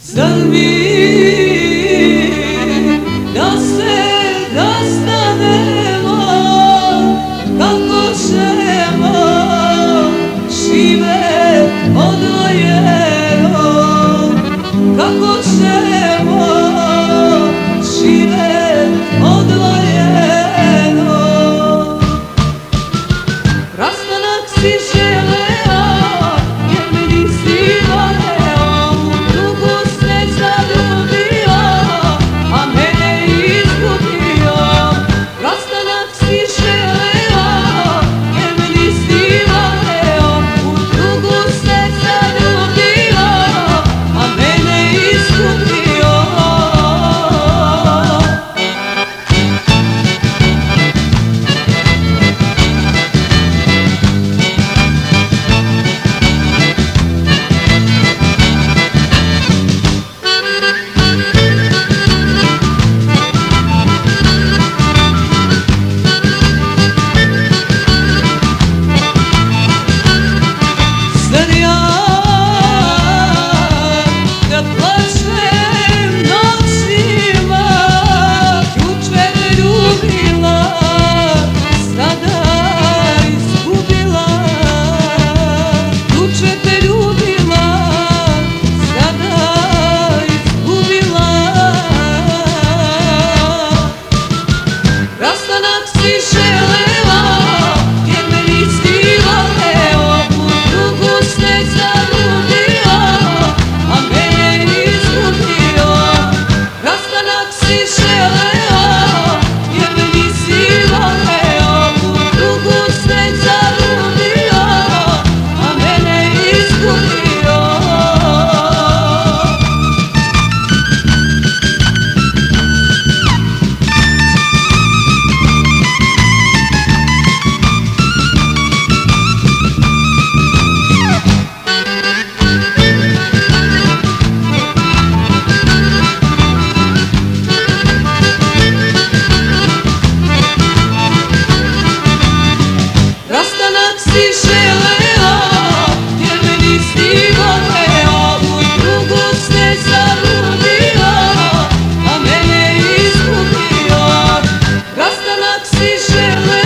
Zar mi da se rastanemo, kako ćemo živjet odvojeno, kako ćemo živjet odvojeno. Rastanak si želeo, jer me nisi voleo, u drugu se zaljubio, a mene izgubio. Rastanak si želeo, jer me nisi voleo, u drugu se zaljubio, a mene izgubio. Zar ja da plačem noćima, juče me ljubila, sada izgubila. Juče te ljubila, sada izgubila. Rastanak si želela, jer me nisi voleo, u drugu se zaljubio, a mene izgubio. Rastanak si želeo, jer me nisi voleo, u drugu se zaljubio, a mene izgubio. Rastanak si želeo, jer me nisi voleo, u drugu se zaljubio, a mene izgubio. Rastanak si želeo.